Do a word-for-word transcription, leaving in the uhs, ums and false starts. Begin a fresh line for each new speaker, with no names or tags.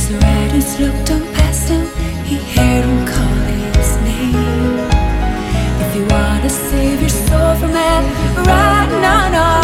As the riders looked on past him, he heard him call his name. If you wanna save your soul from hell, right now, no.